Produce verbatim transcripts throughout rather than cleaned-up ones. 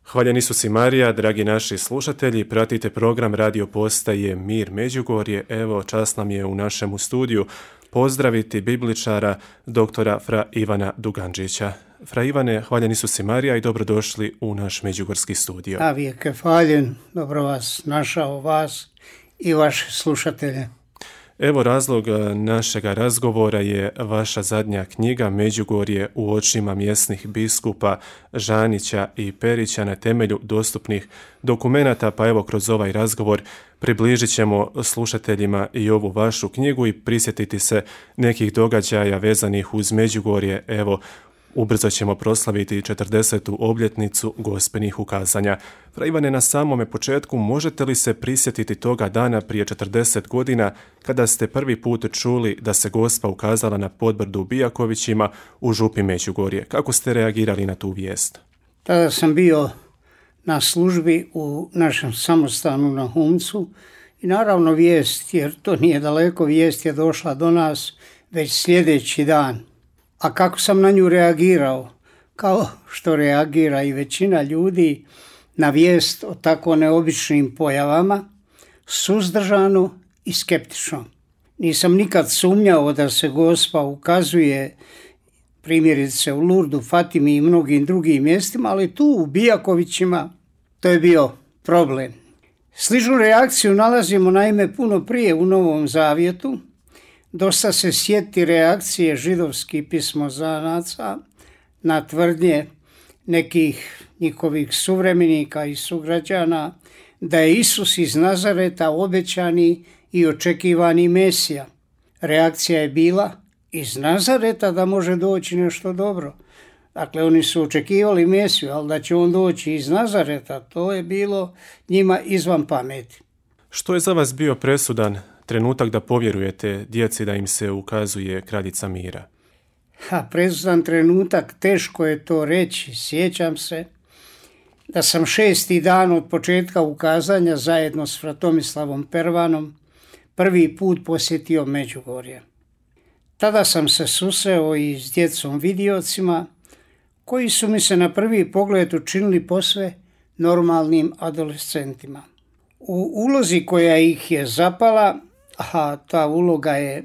Hvaljen Isus i Marija, dragi naši slušatelji, pratite program radio postaje Mir Međugorje. Evo, čast nam je u našemu studiju pozdraviti bibličara doktora Fra Ivana Dugančića. Fra Ivane, hvaljen Isus i Marija i dobrodošli u naš međugorski studio. A vijek je hvaljen, dobro vas našao, vas i vaše slušatelje. Evo, razlog našega razgovora je vaša zadnja knjiga Međugorje u očima mjesnih biskupa Žanića i Perića na temelju dostupnih dokumenata, pa evo kroz ovaj razgovor približit ćemo slušateljima i ovu vašu knjigu i prisjetiti se nekih događaja vezanih uz Međugorje. Evo, ubrzo ćemo proslaviti četrdesetu obljetnicu Gospelih ukazanja. Fra Ivane, na samome početku, možete li se prisjetiti toga dana prije četrdeset godina kada ste prvi put čuli da se Gospa ukazala na podbrdu u Bijakovićima u župi Međugorje? Kako ste reagirali na tu vijest? Tada sam bio na službi u našem samostanu na Humcu i naravno vijest, jer to nije daleko, vijest je došla do nas već sljedeći dan. A kako sam na nju reagirao? Kao što reagira i većina ljudi na vijest o tako neobičnim pojavama, suzdržano i skeptično. Nisam nikad sumnjao da se Gospa ukazuje primjerice u Lurdu, Fatimi i mnogim drugim mjestima, ali tu u Bijakovićima to je bio problem. Sličnu reakciju nalazimo naime puno prije u Novom Zavjetu. Dosta se sjeti reakcije židovskih pismozanaca na tvrdnje nekih njihovih suvremenika i sugrađana da je Isus iz Nazareta obećani i očekivani Mesija. Reakcija je bila iz Nazareta da može doći nešto dobro. Dakle, oni su očekivali Mesiju, ali da će on doći iz Nazareta, to je bilo njima izvan pameti. Što je za vas bio presudan trenutak da povjerujete djeci da im se ukazuje kraljica mira? Ha, presudan trenutak, teško je to reći. Sjećam se da sam šesti dan od početka ukazanja zajedno s Fratomislavom Pervanom prvi put posjetio Međugorje. Tada sam se susreo i s djecom vidiocima koji su mi se na prvi pogled učinili posve normalnim adolescentima. U ulozi koja ih je zapala, a ta uloga je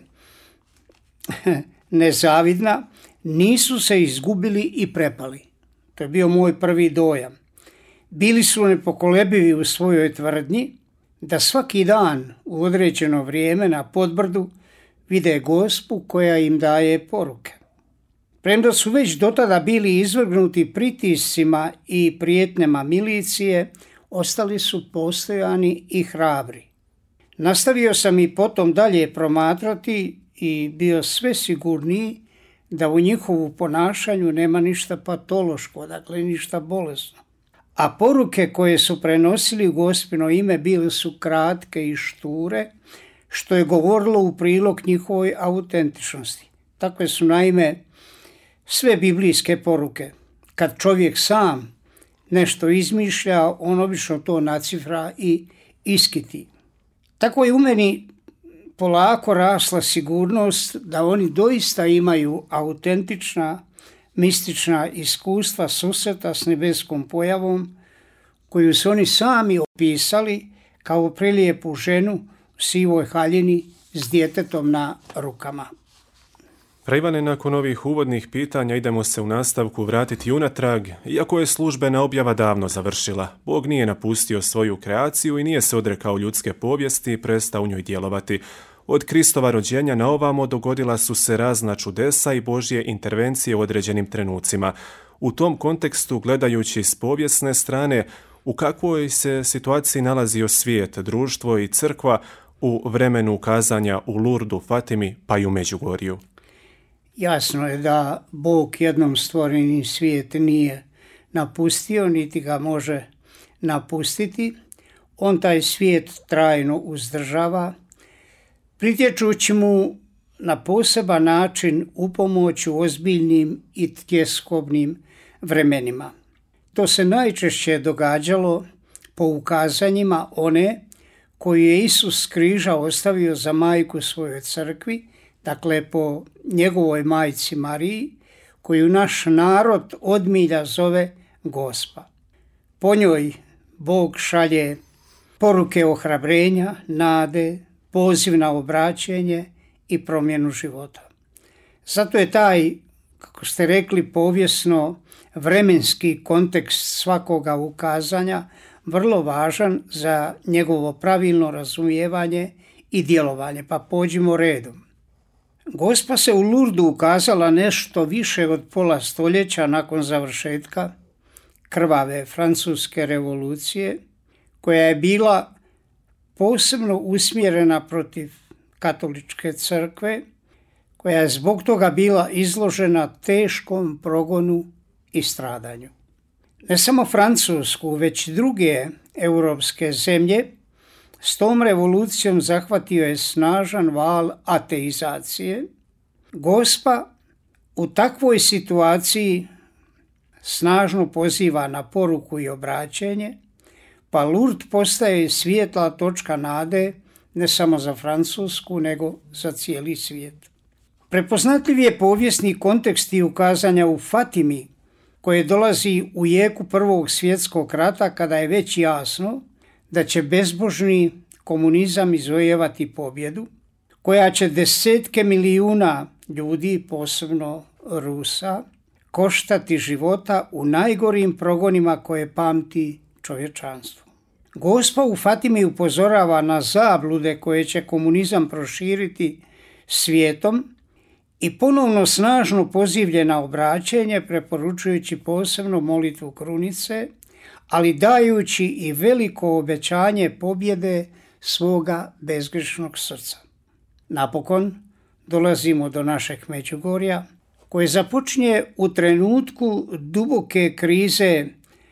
nezavidna, nisu se izgubili i prepali. To je bio moj prvi dojam. Bili su nepokolebivi u svojoj tvrdnji da svaki dan u određeno vrijeme na podbrdu vide Gospu koja im daje poruke. Premda su već dotada bili izvrgnuti pritiscima i prijetnjama milicije, ostali su postojani i hrabri. Nastavio sam i potom dalje promatrati i bio sve sigurniji da u njihovu ponašanju nema ništa patološko, dakle ništa bolesno. A poruke koje su prenosili u Gospino ime bile su kratke i šture, što je govorilo u prilog njihovoj autentičnosti. Takve su naime sve biblijske poruke. Kad čovjek sam nešto izmišlja, on obično to nacifra i iskiti. Tako je u meni polako rasla sigurnost da oni doista imaju autentična, mistična iskustva susreta s nebeskom pojavom koju su oni sami opisali kao prelijepu ženu u sivoj haljini s djetetom na rukama. Fra Ivane, nakon ovih uvodnih pitanja idemo se u nastavku vratiti unatrag. Iako je službena objava davno završila, Bog nije napustio svoju kreaciju i nije se odrekao ljudske povijesti i prestao u njoj djelovati. Od Kristova rođenja na ovamo dogodila su se razna čudesa i Božje intervencije u određenim trenucima. U tom kontekstu, gledajući s povijesne strane, u kakvoj se situaciji nalazio svijet, društvo i crkva u vremenu ukazanja u Lurdu, Fatimi pa i u Međugorju? Jasno je da Bog jednom stvoreni svijet nije napustio, niti ga može napustiti. On taj svijet trajno uzdržava, pritječući mu na poseban način upomoć u ozbiljnim i tjeskobnim vremenima. To se najčešće događalo po ukazanjima one koju je Isus s križa ostavio za majku svojoj crkvi, dakle po njegovoj majci Mariji, koju naš narod od milja zove Gospa. Po njoj Bog šalje poruke ohrabrenja, nade, poziv na obraćenje i promjenu života. Zato je taj, kako ste rekli, povijesno vremenski kontekst svakoga ukazanja vrlo važan za njegovo pravilno razumijevanje i djelovanje. Pa pođimo redom. Gospa se u Lurdu ukazala nešto više od pola stoljeća nakon završetka krvave francuske revolucije, koja je bila posebno usmjerena protiv katoličke crkve, koja je zbog toga bila izložena teškom progonu i stradanju. Ne samo Francusku, već i druge europske zemlje s tom revolucijom zahvatio je snažan val ateizacije. Gospa u takvoj situaciji snažno poziva na poruku i obraćenje, pa Lourdes postaje svijetla točka nade ne samo za Francusku, nego za cijeli svijet. Prepoznatljiv je povijesni kontekst i ukazanja u Fatimi, koje dolazi u jeku Prvog svjetskog rata, kada je već jasno da će bezbožni komunizam izvojevati pobjedu, koja će desetke milijuna ljudi, posebno Rusa, koštati života u najgorim progonima koje pamti čovječanstvo. Gospa u Fatimi upozorava na zablude koje će komunizam proširiti svijetom i ponovno snažno pozivlje na obraćenje, preporučujući posebno molitvu krunice, ali dajući i veliko obećanje pobjede svoga bezgrešnog srca. Napokon dolazimo do našeg Međugorja, koje započinje u trenutku duboke krize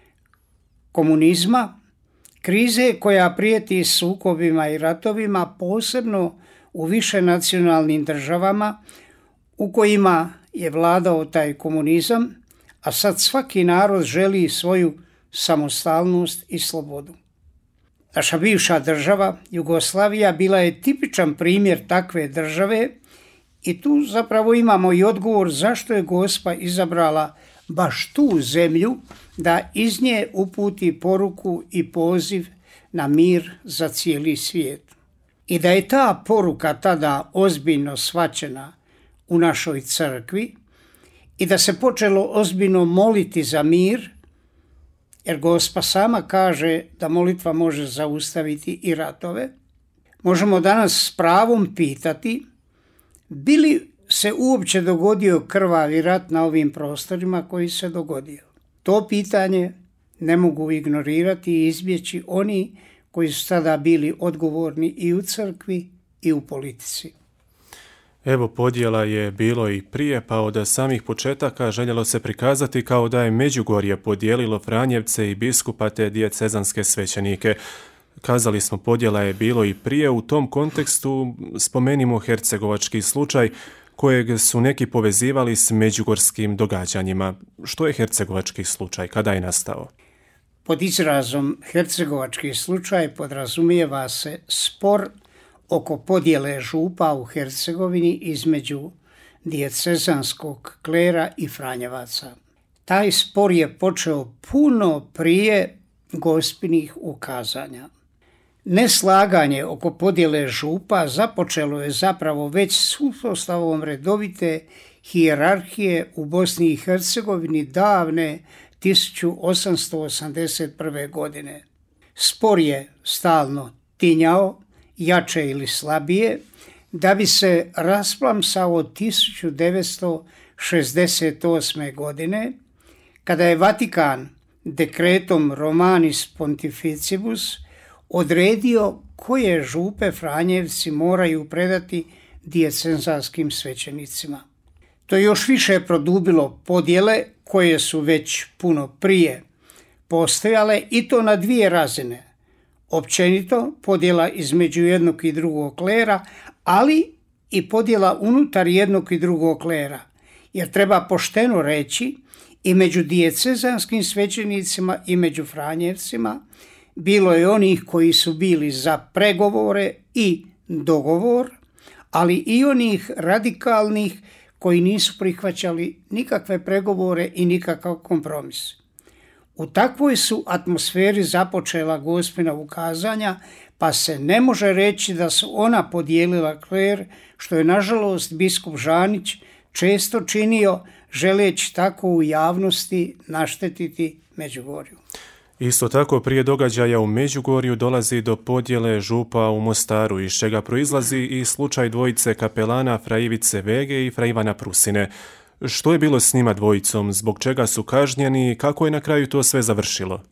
komunizma, krize koja prijeti sukobima i ratovima, posebno u višenacionalnim državama u kojima je vladao taj komunizam, a sad svaki narod želi svoju samostalnost i slobodu. Naša bivša država, Jugoslavija, bila je tipičan primjer takve države i tu zapravo imamo i odgovor zašto je Gospa izabrala baš tu zemlju da iz nje uputi poruku i poziv na mir za cijeli svijet. I da je ta poruka tada ozbiljno shvaćena u našoj crkvi i da se počelo ozbiljno moliti za mir, jer Gospa sama kaže da molitva može zaustaviti i ratove, možemo danas s pravom pitati bi li se uopće dogodio krvavi rat na ovim prostorima koji se dogodio. To pitanje ne mogu ignorirati i izbjeći oni koji su tada bili odgovorni i u crkvi i u politici. Evo, podjela je bilo i prije, pa od samih početaka željelo se prikazati kao da je Međugorje podijelilo Franjevce i biskupa te dijecezanske svećenike. Kazali smo, podjela je bilo i prije. U tom kontekstu spomenimo hercegovački slučaj kojeg su neki povezivali s međugorskim događanjima. Što je hercegovački slučaj? Kada je nastao? Pod izrazom hercegovački slučaj podrazumijeva se spor oko podjele župa u Hercegovini između dijecezanskog klera i Franjevaca. Taj spor je počeo puno prije Gospinih ukazanja. Neslaganje oko podjele župa započelo je zapravo već s uspostavom redovite hijerarhije u Bosni i Hercegovini davne tisuću osamsto osamdeset prve. godine. Spor je stalno tinjao, jače ili slabije, da bi se rasplamsao tisuću devetsto šezdeset osme. godine, kada je Vatikan dekretom Romanis Pontificibus odredio koje župe Franjevci moraju predati dijecezanskim svećenicima. To je još više produbilo podjele koje su već puno prije postojale, i to na dvije razine. Općenito podjela između jednog i drugog klera, ali i podjela unutar jednog i drugog klera. Jer treba pošteno reći, i među dijecezanskim svećenicima i među Franjevcima bilo je onih koji su bili za pregovore i dogovor, ali i onih radikalnih koji nisu prihvaćali nikakve pregovore i nikakav kompromis. U takvoj su atmosferi započela Gospina ukazanja, pa se ne može reći da su ona podijelila kler, što je nažalost biskup Žanić često činio, želeći tako u javnosti naštetiti Međugorju. Isto tako, prije događaja u Međugorju dolazi do podjele župa u Mostaru, iz čega proizlazi i slučaj dvojice kapelana Fra Ivice Vege i Fra Ivana Prusine. Što je bilo s njima dvojicom, zbog čega su kažnjeni i kako je na kraju to sve završilo?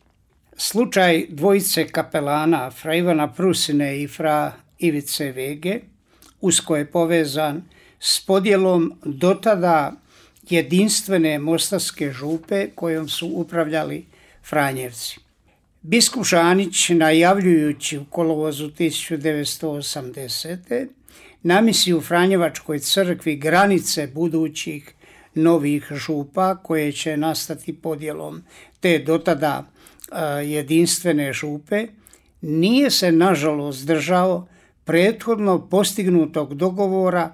Slučaj dvojice kapelana Fra Ivana Prusine i Fra Ivice Vege usko je povezan s podjelom dotada jedinstvene mostarske župe kojom su upravljali Franjevci. Biskup Žanić, najavljujući u kolovozu tisuću devetsto osamdesete. na misiju u Franjevačkoj crkvi granice budućih novih župa koje će nastati podjelom te dotada jedinstvene župe, nije se nažalost držao prethodno postignutog dogovora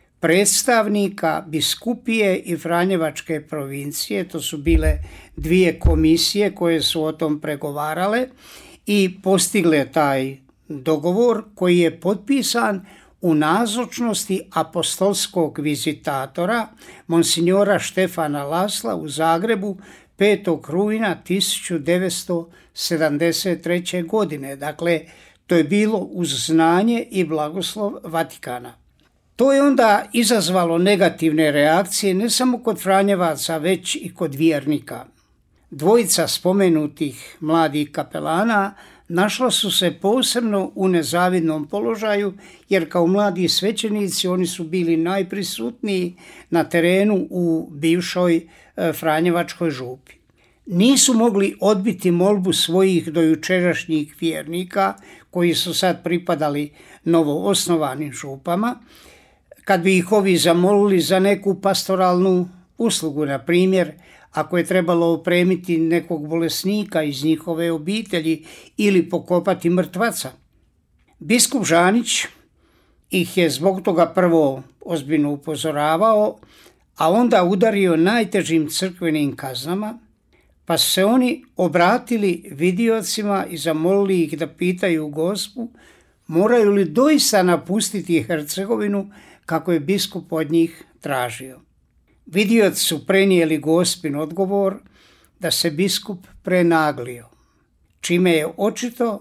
predstavnika biskupije i Franjevačke provincije. To su bile dvije komisije koje su o tom pregovarale i postigle taj dogovor koji je potpisan u nazočnosti apostolskog vizitatora monsignora Štefana Lasla u Zagrebu petog rujna tisuću devetsto sedamdeset treće. godine. Dakle, to je bilo uz znanje i blagoslov Vatikana. To je onda izazvalo negativne reakcije ne samo kod Franjevaca, već i kod vjernika. Dvojica spomenutih mladih kapelana našla su se posebno u nezavidnom položaju, jer kao mladi svećenici oni su bili najprisutniji na terenu u bivšoj Franjevačkoj župi. Nisu mogli odbiti molbu svojih dojučerašnjih vjernika koji su sad pripadali novoosnovanim župama, kad bi ih ovi zamolili za neku pastoralnu uslugu, na primjer, ako je trebalo opremiti nekog bolesnika iz njihove obitelji ili pokopati mrtvaca. Biskup Žanić ih je zbog toga prvo ozbiljno upozoravao, a onda udario najtežim crkvenim kaznama, pa su se oni obratili vidiocima i zamolili ih da pitaju Gospu moraju li doista napustiti Hercegovinu kako je biskup od njih tražio. Vidioci su prenijeli Gospin odgovor da se biskup prenaglio, čime je očito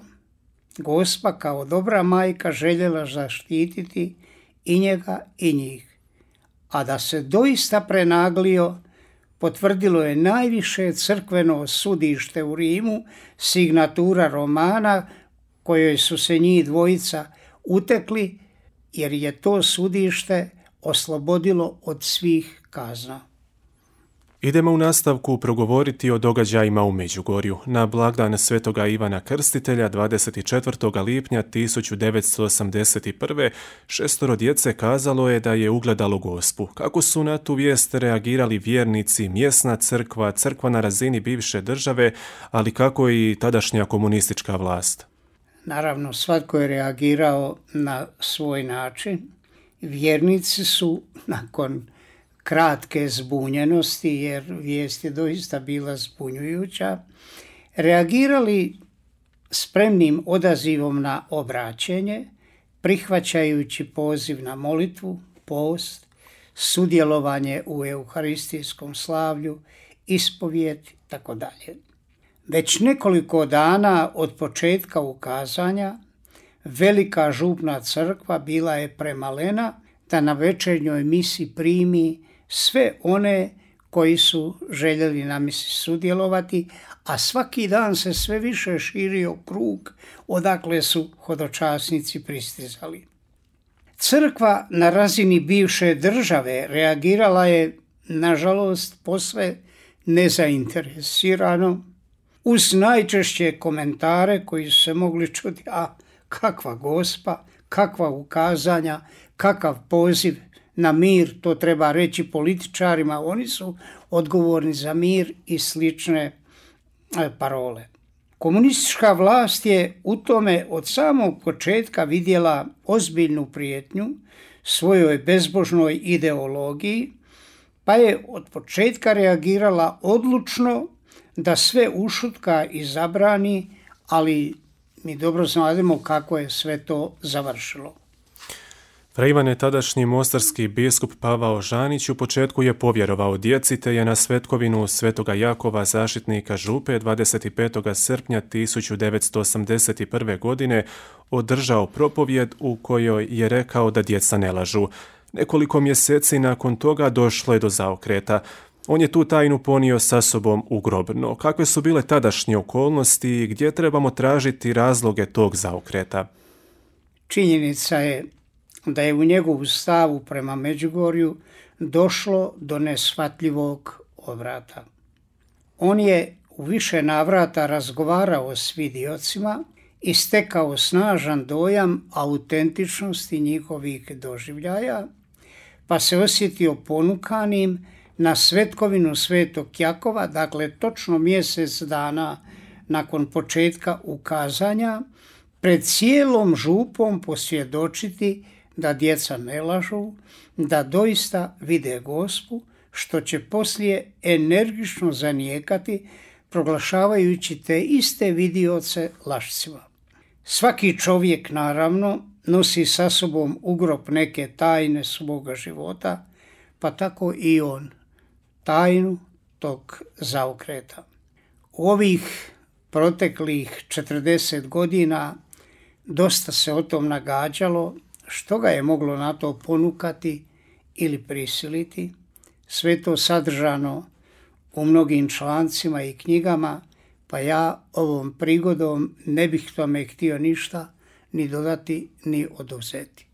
Gospa kao dobra majka željela zaštititi i njega i njih. A da se doista prenaglio potvrdilo je najviše crkveno sudište u Rimu, signatura romana kojoj su se njih dvojica utekli, jer je to sudište oslobodilo od svih kazna. Idemo u nastavku progovoriti o događajima u Međugorju. Na blagdan Svetoga Ivana Krstitelja dvadeset četvrtog lipnja tisuću devetsto osamdeset prve. šestoro djece kazalo je da je ugledalo Gospu. Kako su na tu vijest reagirali vjernici, mjesna crkva, crkva na razini bivše države, ali kako i tadašnja komunistička vlast? Naravno, svatko je reagirao na svoj način. Vjernici su nakon kratke zbunjenosti, jer vijest je doista bila zbunjujuća, reagirali spremnim odazivom na obraćenje, prihvaćajući poziv na molitvu, post, sudjelovanje u euharistijskom slavlju, ispovijed i tako dalje. Već nekoliko dana od početka ukazanja velika župna crkva bila je premalena da na večernjoj misi primi sve one koji su željeli na misi sudjelovati, a svaki dan se sve više širio krug odakle su hodočasnici pristizali. Crkva na razini bivše države reagirala je, nažalost, posve nezainteresirano, uz najčešće komentare koji su se mogli čuti, a kakva Gospa, kakva ukazanja, kakav poziv na mir, to treba reći političarima, oni su odgovorni za mir i slične parole. Komunistička vlast je u tome od samog početka vidjela ozbiljnu prijetnju svojoj bezbožnoj ideologiji, pa je od početka reagirala odlučno da sve ušutka i zabrani, ali mi dobro znademo kako je sve to završilo. Fra Ivane, tadašnji mostarski biskup Pavao Žanić u početku je povjerovao djeci te je na svetkovinu Svetoga Jakova zaštitnika Župe dvadeset petog srpnja tisuću devetsto osamdeset prve. godine održao propovjed u kojoj je rekao da djeca ne lažu. Nekoliko mjeseci nakon toga došlo je do zaokreta. On je tu tajnu ponio sa sobom u grob. No, kakve su bile tadašnje okolnosti i gdje trebamo tražiti razloge tog zaokreta? Činjenica je da je u njegovu stavu prema Međugorju došlo do neshvatljivog odvrata. On je u više navrata razgovarao s vidiocima i stekao snažan dojam autentičnosti njihovih doživljaja, pa se osjetio ponukanim na svetkovinu Svetog Jakova, dakle točno mjesec dana nakon početka ukazanja, pred cijelom župom posvjedočiti da djeca ne lažu, da doista vide Gospu, što će poslije energično zanijekati, proglašavajući te iste vidioce lašcima. Svaki čovjek, naravno, nosi sa sobom u grob neke tajne svoga života, pa tako i on, tajnu tog zaokreta. U ovih proteklih četrdeset godina dosta se o tom nagađalo, što ga je moglo na to ponukati ili prisiliti. Sve to sadržano u mnogim člancima i knjigama, pa ja ovom prigodom ne bih tome htio ništa ni dodati ni oduzeti.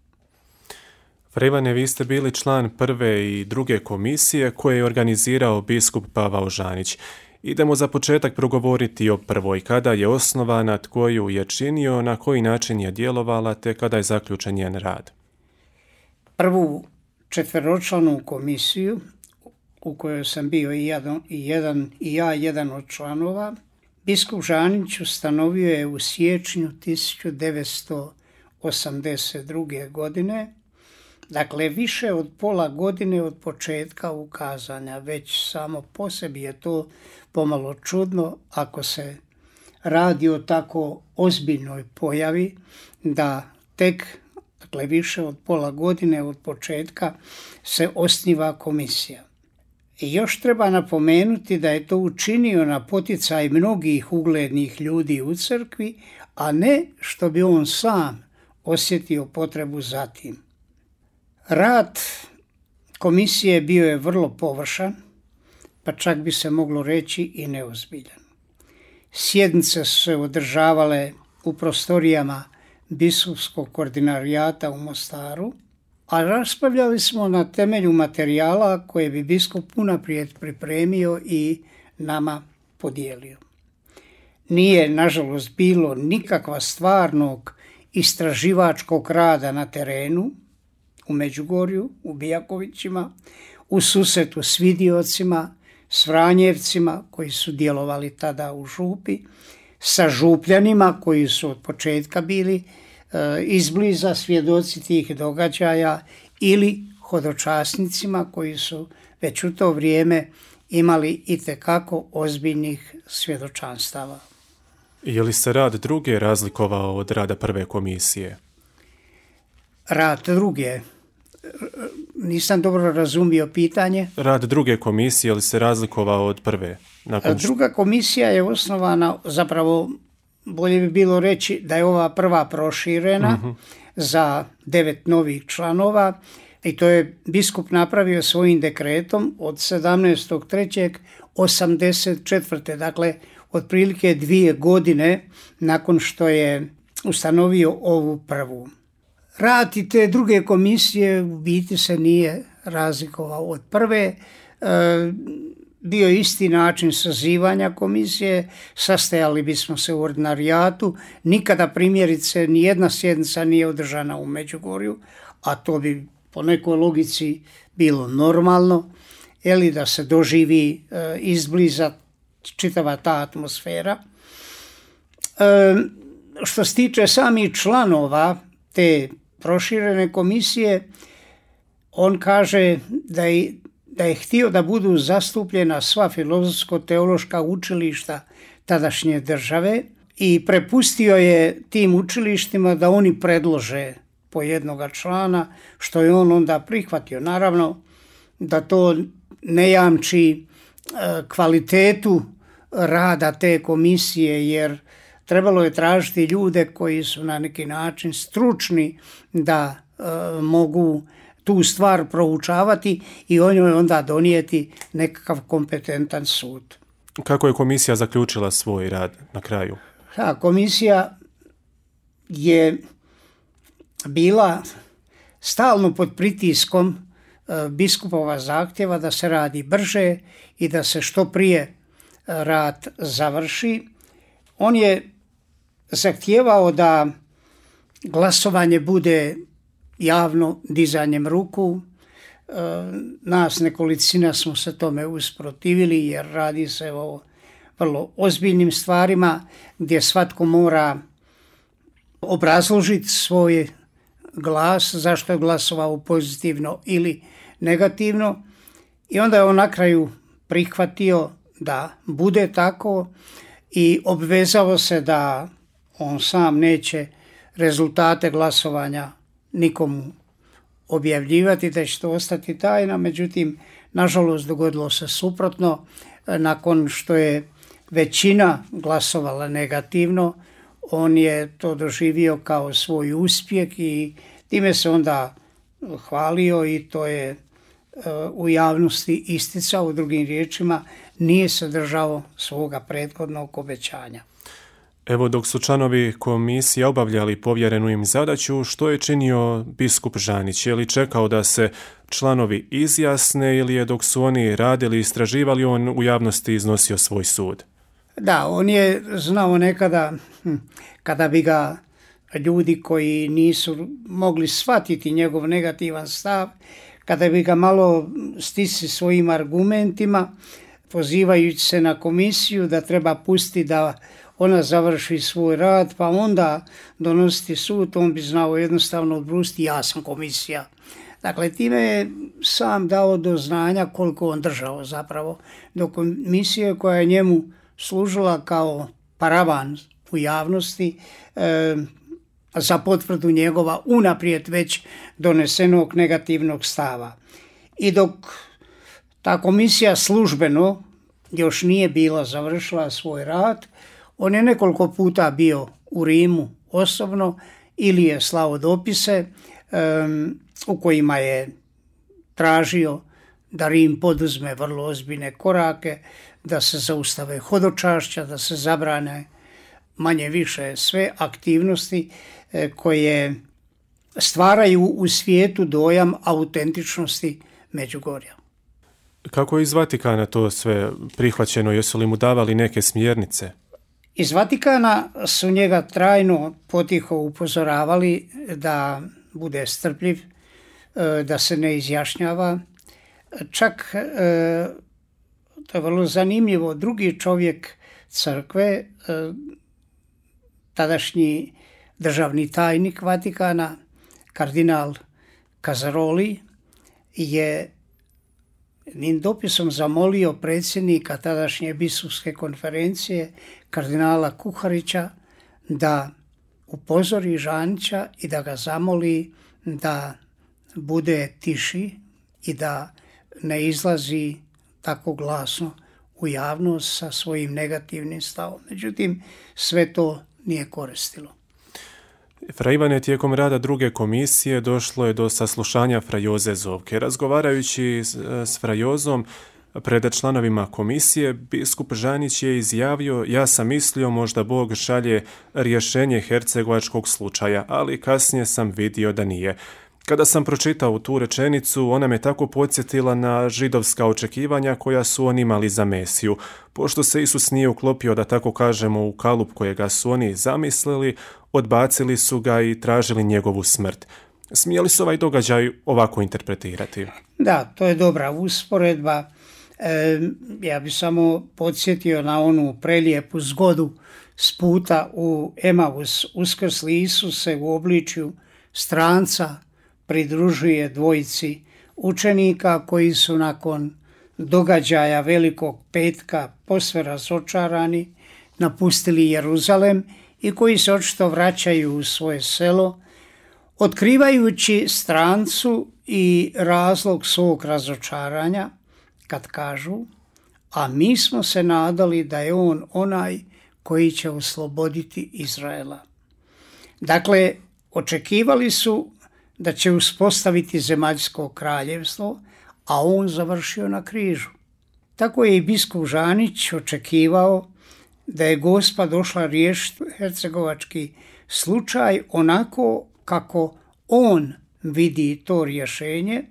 Fra Ivane, vi ste bili član prve i druge komisije koje je organizirao biskup Pavao Žanić. Idemo za početak progovoriti o prvoj. Kada je osnovana, tko ju je činio, na koji način je djelovala, te kada je zaključen njen rad? Prvu četveročlanu komisiju, u kojoj sam bio i, jedan, i, jedan, i ja jedan od članova, biskup Žanić ustanovio je u siječnju tisuću devetsto osamdeset druge. godine, dakle više od pola godine od početka ukazanja. Već samo po sebi je to pomalo čudno ako se radi o tako ozbiljnoj pojavi, da tek, dakle više od pola godine od početka, se osniva komisija. I još treba napomenuti da je to učinio na poticaj mnogih uglednih ljudi u crkvi, a ne što bi on sam osjetio potrebu za tim. Rad komisije bio je vrlo površan, pa čak bi se moglo reći i neozbiljan. Sjednice su se održavale u prostorijama biskupskog ordinarijata u Mostaru, a raspravljali smo na temelju materijala koje bi biskup unaprijed pripremio i nama podijelio. Nije, nažalost, bilo nikakva stvarnog istraživačkog rada na terenu, u Međugorju, u Bijakovićima, u susretu s vidiocima, s Vranjevcima koji su djelovali tada u župi, sa župljanima koji su od početka bili e, izbliza svjedoci tih događaja ili hodočasnicima koji su već u to vrijeme imali itekako ozbiljnih svjedočanstava. Je li se rad druge razlikovao od rada prve komisije? Rad druge, nisam dobro razumio pitanje. Rad druge komisije, je li se razlikovao od prve? Nakon... Druga komisija je osnovana, zapravo bolje bi bilo reći da je ova prva proširena uh-huh. za devet novih članova i to je biskup napravio svojim dekretom od sedamnaestog trećeg osamdeset četvrte. Dakle, otprilike dvije godine nakon što je ustanovio ovu prvu. Rad i te druge komisije u biti se nije razlikovao od prve. E, bio je isti način sazivanja komisije, sastajali bismo se u ordinarijatu, nikada primjerice nijedna sjednica nije održana u Međugorju, a to bi po nekoj logici bilo normalno, ili da se doživi e, izbliza čitava ta atmosfera. E, što se tiče samih članova te proširene komisije, on kaže da je da je htio da budu zastupljena sva filozofsko-teološka učilišta tadašnje države i prepustio je tim učilištima da oni predlože po jednoga člana, što je on onda prihvatio. Naravno da to ne jamči kvalitetu rada te komisije, jer trebalo je tražiti ljude koji su na neki način stručni da e, mogu tu stvar proučavati i o njoj onda donijeti nekakav kompetentan sud. Kako je komisija zaključila svoj rad na kraju? Ha, komisija je bila stalno pod pritiskom e, biskupova zahtjeva da se radi brže i da se što prije rad završi. On je zahtijevao da glasovanje bude javno dizanjem ruku. E, nas nekolicina smo se tome usprotivili jer radi se o vrlo ozbiljnim stvarima gdje svatko mora obrazložiti svoj glas, zašto je glasovao pozitivno ili negativno. I onda je on na kraju prihvatio da bude tako i obvezao se da on sam neće rezultate glasovanja nikomu objavljivati, da će to ostati tajna. Međutim, nažalost, dogodilo se suprotno. Nakon što je većina glasovala negativno, on je to doživio kao svoj uspjeh i time se onda hvalio i to je u javnosti isticao. U drugim riječima, nije se držao svoga prethodnog obećanja. Evo, dok su članovi komisije obavljali povjerenu im zadaću, što je činio biskup Žanić? Je li čekao da se članovi izjasne ili je dok su oni radili i istraživali, on u javnosti iznosio svoj sud? Da, on je znao nekada kada bi ga ljudi koji nisu mogli shvatiti njegov negativan stav, kada bi ga malo stisli svojim argumentima, pozivajući se na komisiju da treba pustiti da ona završi svoj rad, pa onda donositi sud, on bi znao jednostavno odbrusiti, ja sam komisija. Dakle, time je sam dao do znanja koliko on držao zapravo do komisije koja je njemu služila kao paravan u javnosti e, za potvrdu njegova unaprijed već donesenog negativnog stava. I dok ta komisija službeno još nije bila završila svoj rad, on je nekoliko puta bio u Rimu osobno ili je slao dopise um, u kojima je tražio da Rim poduzme vrlo ozbiljne korake, da se zaustave hodočašća, da se zabrane manje više sve aktivnosti eh, koje stvaraju u svijetu dojam autentičnosti Međugorja. Kako je iz Vatikana to sve prihvaćeno? Jesu li mu davali neke smjernice? Iz Vatikana su njega trajno potiho upozoravali da bude strpljiv, da se ne izjašnjava. Čak, to je vrlo zanimljivo, drugi čovjek crkve, tadašnji državni tajnik Vatikana, kardinal Kazaroli, je jednim dopisom zamolio predsjednika tadašnje biskupske konferencije, kardinala Kuharića, da upozori Žanića i da ga zamoli da bude tiši i da ne izlazi tako glasno u javnost sa svojim negativnim stavom. Međutim, sve to nije koristilo. Fra Ivane, tijekom rada druge komisije došlo je do saslušanja fra Joze Zovke. Razgovarajući s fra Jozom pred članovima komisije, biskup Žanić je izjavio: ja sam mislio možda Bog šalje rješenje hercegovačkog slučaja, ali kasnije sam vidio da nije. Kada sam pročitao tu rečenicu, ona me tako podsjetila na židovska očekivanja koja su oni imali za Mesiju. Pošto se Isus nije uklopio, da tako kažemo, u kalup kojega su oni zamislili, odbacili su ga i tražili njegovu smrt. Smije li se ovaj događaj ovako interpretirati? Da, to je dobra usporedba. E, ja bih samo podsjetio na onu prelijepu zgodu s puta u Emaus. Uskrsli Isus se u obličju stranca pridružuje dvojici učenika koji su nakon događaja Velikog petka posve razočarani napustili Jeruzalem i koji se očito vraćaju u svoje selo, otkrivajući strancu i razlog svog razočaranja kad kažu: a mi smo se nadali da je on onaj koji će osloboditi Izraela. Dakle, očekivali su da će uspostaviti zemaljsko kraljevstvo, a on završio na križu. Tako je i biskup Žanić očekivao da je Gospa došla riješiti hercegovački slučaj onako kako on vidi to rješenje,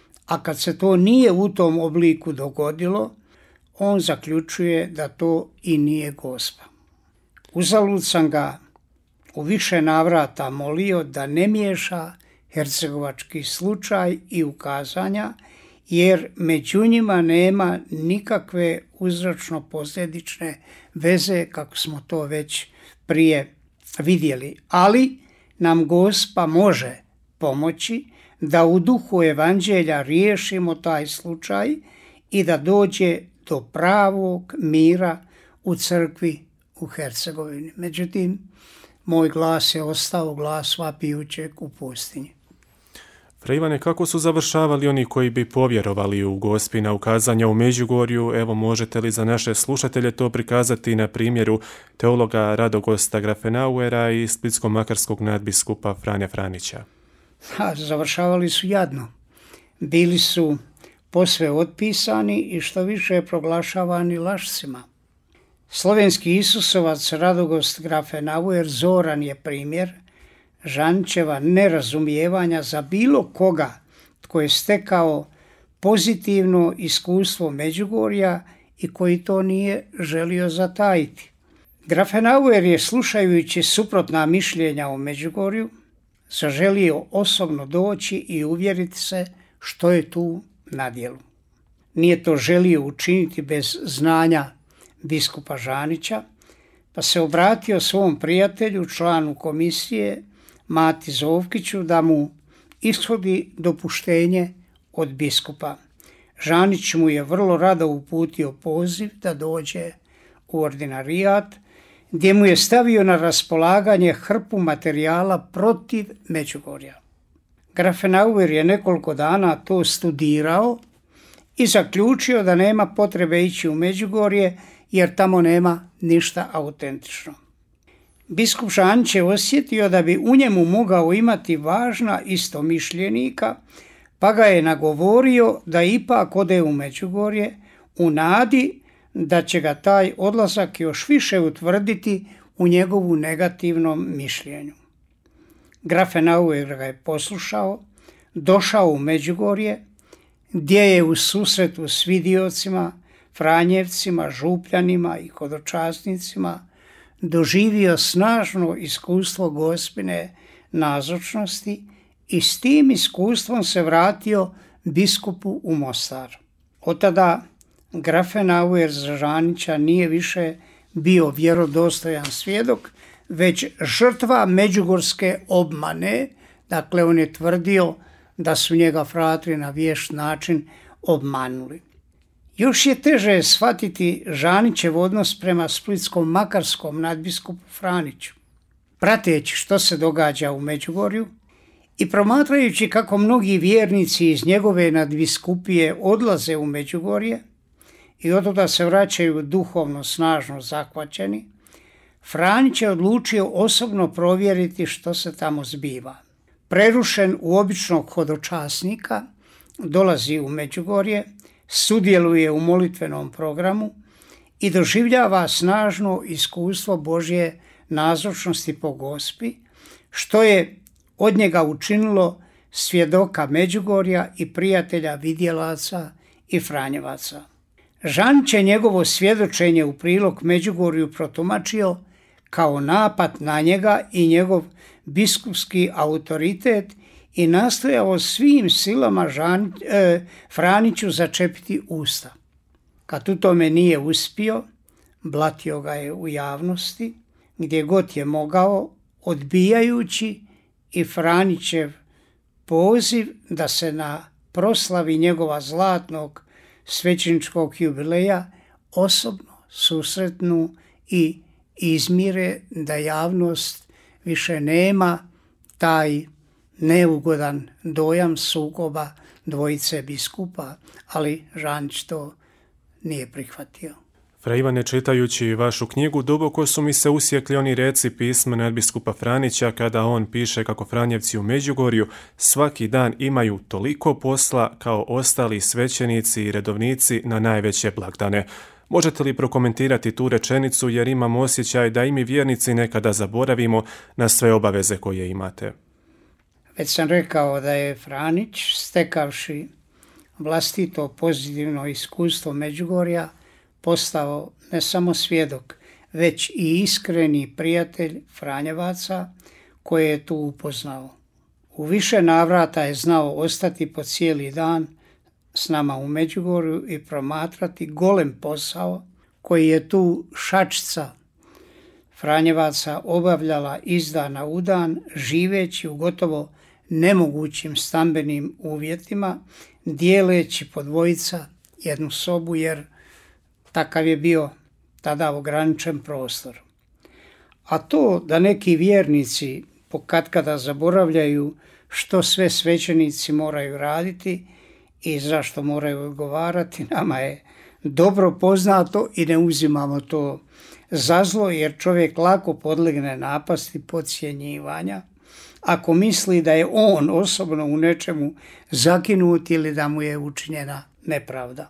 a kad se to nije u tom obliku dogodilo, on zaključuje da to i nije Gospa. Uzalud sam ga u više navrata molio da ne miješa hercegovački slučaj i ukazanja, jer među njima nema nikakve uzročno-posljedične veze, kako smo to već prije vidjeli. Ali nam Gospa može pomoći da u duhu evanđelja riješimo taj slučaj i da dođe do pravog mira u crkvi u Hercegovini. Međutim, moj glas je ostao glas vapijućeg u pustinji. Fra Ivane, kako su završavali oni koji bi povjerovali u Gospina ukazanja u Međugorju? Evo, možete li za naše slušatelje to prikazati na primjeru teologa Radogosta Grafenauera i splitsko-makarskog nadbiskupa Franja Franića? Ha, završavali su jadno. Bili su posve otpisani i što više proglašavani lašcima. Slovenski Isusovac Radogost Grafenauer zoran je primjer Žanićeva nerazumijevanja za bilo koga tko je stekao pozitivno iskustvo Međugorja i koji to nije želio zatajiti. Grafenauer je, slušajući suprotna mišljenja o Međugorju, zaželio osobno doći i uvjeriti se što je tu na djelu. Nije to želio učiniti bez znanja biskupa Žanića, pa se obratio svom prijatelju, članu komisije, Mati Zovkiću, da mu ishodi dopuštenje od biskupa. Žanić mu je vrlo rado uputio poziv da dođe u ordinarijat, gdje mu je stavio na raspolaganje hrpu materijala protiv Međugorja. Grafenauer je nekoliko dana to studirao i zaključio da nema potrebe ići u Međugorje, jer tamo nema ništa autentično. Biskup Žanić je osjetio da bi u njemu mogao imati važna istomišljenika, pa ga je nagovorio da ipak ode u Međugorje u nadi da će ga taj odlazak još više utvrditi u njegovu negativnom mišljenju. Grafenauer ga je poslušao, došao u Međugorje, gdje je u susretu s vidiocima, Franjevcima, Župljanima i hodočasnicima doživio snažno iskustvo Gospine nazočnosti i s tim iskustvom se vratio biskupu u Mostar. Od tada Grafenauer za Žanića nije više bio vjerodostojan svjedok, već žrtva međugorske obmane. Dakle, on je tvrdio da su njega fratri na vješt način obmanuli. Još je teže shvatiti Žanićev odnos prema splitsko-makarskom nadbiskupu Franiću. Prateći što se događa u Međugorju i promatrajući kako mnogi vjernici iz njegove nadbiskupije odlaze u Međugorje i otuda se vraćaju duhovno snažno zahvaćeni, Franić je odlučio osobno provjeriti što se tamo zbiva. Prerušen u običnog hodočasnika, dolazi u Međugorje, sudjeluje u molitvenom programu i doživljava snažno iskustvo Božje nazočnosti po Gospi, što je od njega učinilo svjedoka Međugorja i prijatelja vidjelaca i Franjevaca. Žanić je njegovo svjedočenje u prilog Međugorju protumačio kao napad na njega i njegov biskupski autoritet i nastojao svim silama Žan, e, Franiću začepiti usta. Kad u tome nije uspio, blatio ga je u javnosti, gdje god je mogao, odbijajući i Franićev poziv da se na proslavi njegova zlatnog svećeničkog jubileja osobno susretnu i izmire da javnost više nema taj neugodan dojam sukoba dvojice biskupa, ali Žanić to nije prihvatio. Fra Ivane, čitajući vašu knjigu, duboko su mi se usjekli oni reci pisma nadbiskupa Franića kada on piše kako Franjevci u Međugorju svaki dan imaju toliko posla kao ostali svećenici i redovnici na najveće blagdane. Možete li prokomentirati tu rečenicu jer imam osjećaj da i mi vjernici nekada zaboravimo na sve obaveze koje imate? Već sam rekao da je Franić, stekavši vlastito pozitivno iskustvo Međugorja, postao ne samo svjedok, već i iskreni prijatelj Franjevaca koje je tu upoznao. U više navrata je znao ostati po cijeli dan s nama u Međugorju i promatrati golem posao koji je tu šačica Franjevaca obavljala iz dana u dan, živeći u gotovo nemogućim stambenim uvjetima, dijeleći po dvojica jednu sobu jer takav je bio tada ograničen prostor. A to da neki vjernici pokatkada zaboravljaju što sve svećenici moraju raditi i zašto moraju odgovarati, nama je dobro poznato i ne uzimamo to za zlo jer čovjek lako podlegne napasti podcjenjivanja ako misli da je on osobno u nečemu zakinut ili da mu je učinjena nepravda.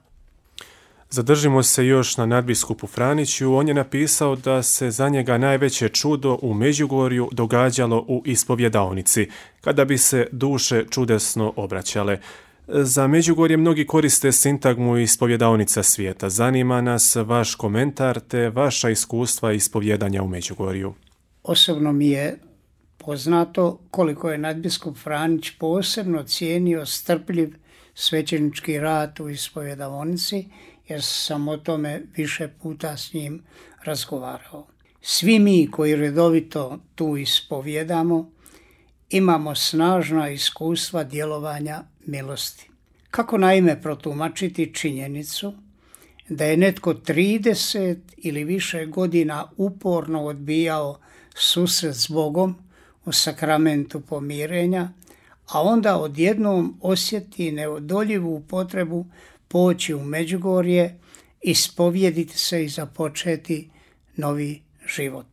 Zadržimo se još na nadbiskupu Franiću. On je napisao da se za njega najveće čudo u Međugorju događalo u ispovjedaonici, kada bi se duše čudesno obraćale. Za Međugorje mnogi koriste sintagmu ispovjedaonica svijeta. Zanima nas vaš komentar te vaša iskustva ispovjedanja u Međugorju. Osobno mi je poznato koliko je nadbiskup Franić posebno cijenio strpljiv svećenički rad u ispovjedaonici, jer sam o tome više puta s njim razgovarao. Svi mi koji redovito tu ispovjedamo imamo snažna iskustva djelovanja milosti. Kako naime protumačiti činjenicu da je netko trideset ili više godina uporno odbijao susret s Bogom u sakramentu pomirenja, a onda odjednom osjeti neodoljivu potrebu poći u Međugorje, ispovjediti se i započeti novi život.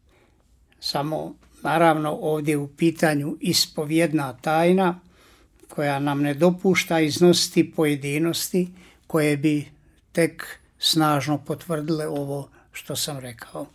Samo naravno ovdje u pitanju ispovjedna tajna koja nam ne dopušta iznositi pojedinosti koje bi tek snažno potvrdile ovo što sam rekao.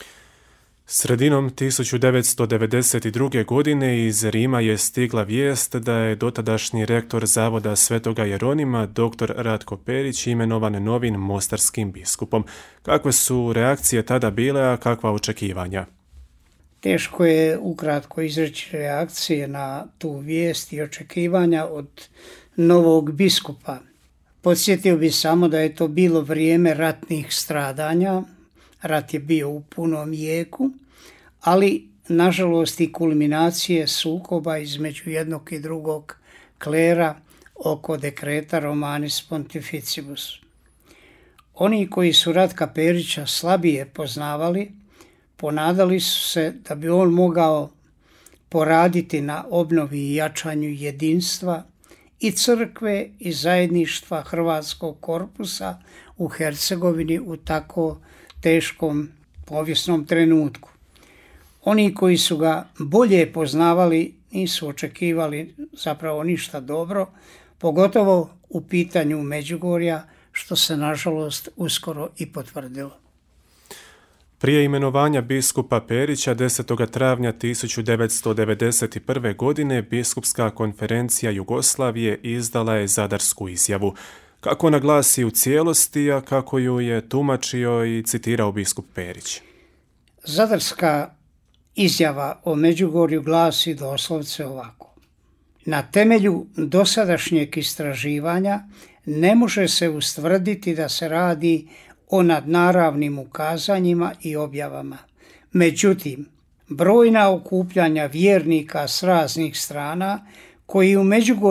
Sredinom tisuću devetsto devedeset druge. godine iz Rima je stigla vijest da je dotadašnji rektor Zavoda Svetoga Jeronima, doktor Ratko Perić, imenovan novim mostarskim biskupom. Kakve su reakcije tada bile, a kakva očekivanja? Teško je ukratko izreći reakcije na tu vijest i očekivanja od novog biskupa. Podsjetio bi samo da je to bilo vrijeme ratnih stradanja. Rat je bio u punom jeku, ali nažalost i kulminacije sukoba između jednog i drugog klera oko dekreta Romanis Pontificibus. Oni koji su Ratka Perića slabije poznavali, ponadali su se da bi on mogao poraditi na obnovi i jačanju jedinstva i crkve i zajedništva Hrvatskog korpusa u Hercegovini u tako teškom povijesnom trenutku. Oni koji su ga bolje poznavali nisu očekivali zapravo ništa dobro, pogotovo u pitanju Međugorja, što se nažalost uskoro i potvrdilo. Prije imenovanja biskupa Perića desetog travnja tisuću devetsto devedeset prve. godine Biskupska konferencija Jugoslavije izdala je zadarsku izjavu. Kako naglasi u cijelosti, a kako ju je tumačio i citirao biskup Perić? Zadarska izjava o Međugorju glasi doslovce ovako. Na temelju dosadašnjeg istraživanja ne može se ustvrditi da se radi o nadnaravnim ukazanjima i objavama. Međutim, brojna okupljanja vjernika s raznih strana koji u Međugorje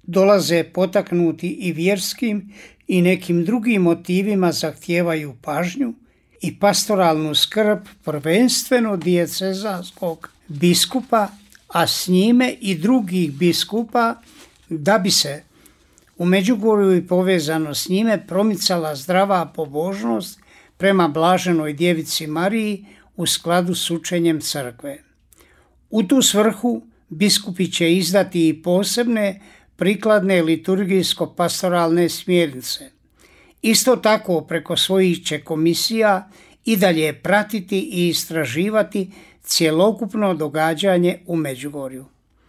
dolaze potaknuti i vjerskim i nekim drugim motivima, zahtijevaju pažnju i pastoralnu skrb prvenstveno dijecezanskog biskupa, a s njime i drugih biskupa, da bi se u Međugorju i povezano s njime promicala zdrava pobožnost prema blaženoj djevici Mariji u skladu s učenjem crkve. U tu svrhu biskupi će izdati i posebne prikladne liturgijsko-pastoralne smjernice. Isto tako preko svojih će komisija i dalje pratiti i istraživati cjelokupno događanje u Međugorju.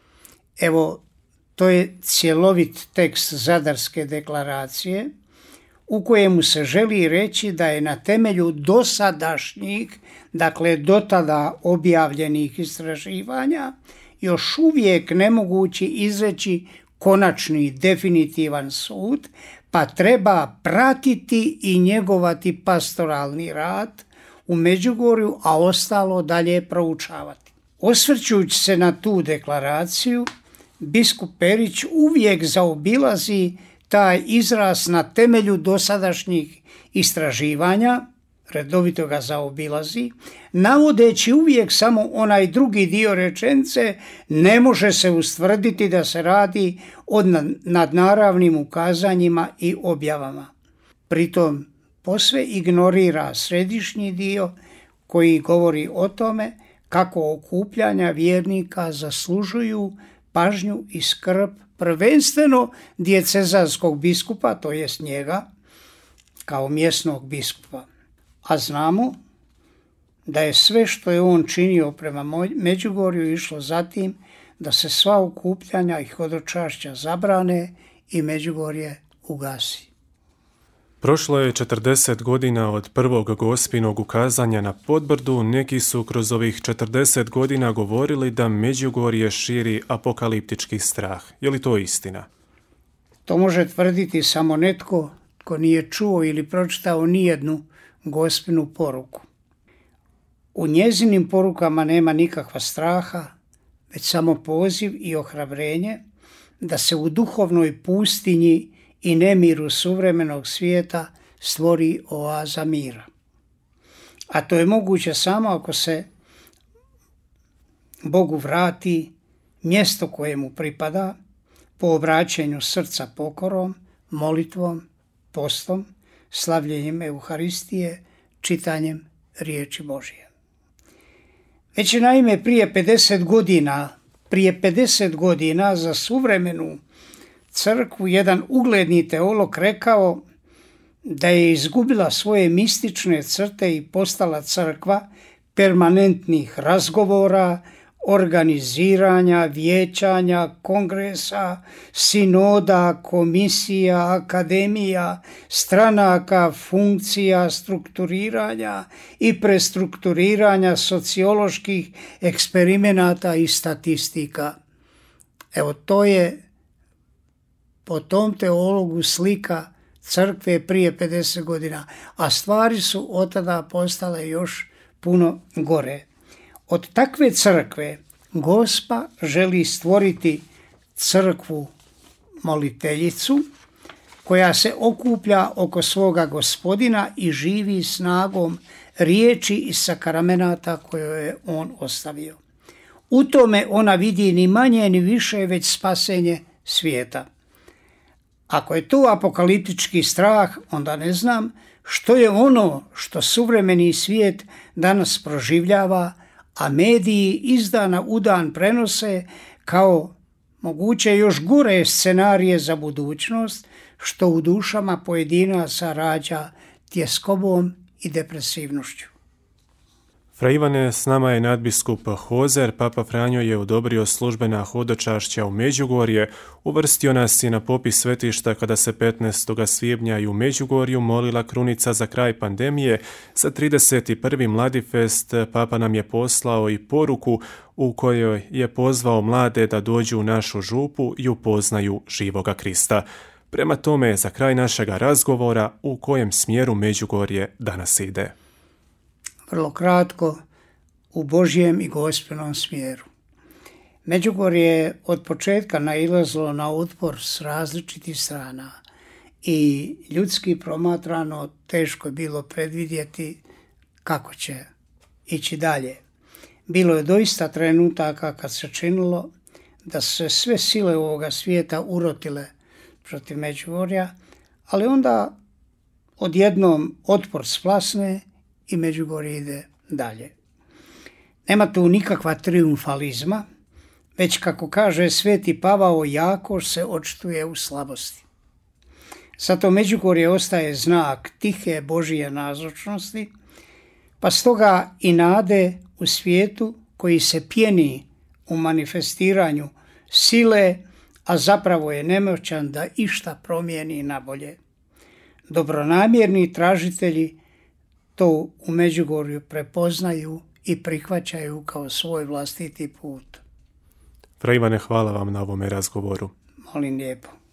Evo, to je cjelovit tekst Zadarske deklaracije u kojemu se želi reći da je na temelju dosadašnjih, dakle do tada objavljenih istraživanja, još uvijek nemogući izreći konačni definitivan sud, pa treba pratiti i njegovati pastoralni rad u Međugorju, a ostalo dalje proučavati. Osvrćući se na tu deklaraciju, biskup Perić uvijek zaobilazi taj izraz na temelju dosadašnjih istraživanja, redovito ga zaobilazi, navodeći uvijek samo onaj drugi dio rečenice, ne može se ustvrditi da se radi o nadnaravnim ukazanjima i objavama. Pritom posve ignorira središnji dio koji govori o tome kako okupljanja vjernika zaslužuju pažnju i skrb prvenstveno dijecezanskog biskupa, to jest njega, kao mjesnog biskupa. A znamo da je sve što je on činio prema Međugorju išlo za tim da se sva okupljanja i hodočašća zabrane i Međugorje ugasi. Prošlo je četrdeset godina od prvog gospinog ukazanja na Podbrdu. Neki su kroz ovih četrdeset godina govorili da Međugorje širi apokaliptički strah. Je li to istina? To može tvrditi samo netko tko nije čuo ili pročitao nijednu gospinu poruku. U njezinim porukama nema nikakva straha, već samo poziv i ohrabrenje da se u duhovnoj pustinji i nemiru suvremenog svijeta stvori oaza mira. A to je moguće samo ako se Bogu vrati mjesto koje mu pripada po obraćanju srca pokorom, molitvom, postom, slavljenjem Euharistije, čitanjem riječi Božje. Već je naime prije pedeset godina, prije pedeset godina za suvremenu crkvu jedan ugledni teolog rekao da je izgubila svoje mistične crte i postala crkva permanentnih razgovora, organiziranja, vijećanja, kongresa, sinoda, komisija, akademija, stranaka, funkcija, strukturiranja i prestrukturiranja socioloških eksperimenata i statistika. Evo, to je po tom teologu slika crkve prije pedeset godina, a stvari su od tada postale još puno gore. Od takve crkve Gospa želi stvoriti crkvu moliteljicu koja se okuplja oko svoga Gospodina i živi snagom riječi i sakramenata koje je on ostavio. U tome ona vidi ni manje ni više već spasenje svijeta. Ako je to apokaliptički strah, onda ne znam što je ono što suvremeni svijet danas proživljava, a mediji iz dana u dan prenose kao moguće još gore scenarije za budućnost, što u dušama pojedinaca rađa tjeskobom i depresivnošću. Fra Ivane, s nama je nadbiskup Hozer. Papa Franjo je odobrio službena hodočašća u Međugorje, uvrstio nas i na popis svetišta kada se petnaestog svibnja i u Međugorju molila krunica za kraj pandemije. Za trideset prvi Mladifest Papa nam je poslao i poruku u kojoj je pozvao mlade da dođu u našu župu i upoznaju živoga Krista. Prema tome, za kraj našega razgovora, u kojem smjeru Međugorje danas ide? Vrlo kratko, u Božjem i Gospinom smjeru. Međugorje je od početka nailazilo na otpor s različitih strana i ljudski promatrano teško je bilo predvidjeti kako će ići dalje. Bilo je doista trenutaka kad se činilo da se sve sile ovoga svijeta urotile protiv Međugorja, ali onda odjednom otpor splasne i Međugorje ide dalje. Nema tu nikakva triumfalizma, već kako kaže Sveti Pavao, jako se očituje u slabosti. Zato Međugorje ostaje znak tihe Božije nazočnosti, pa stoga i nade u svijetu koji se pjeni u manifestiranju sile, a zapravo je nemoćan da išta promijeni na bolje. Dobronamjerni tražitelji to u Međugorju prepoznaju i prihvaćaju kao svoj vlastiti put. Fra Ivane, hvala vam na ovome razgovoru. Molim lijepo.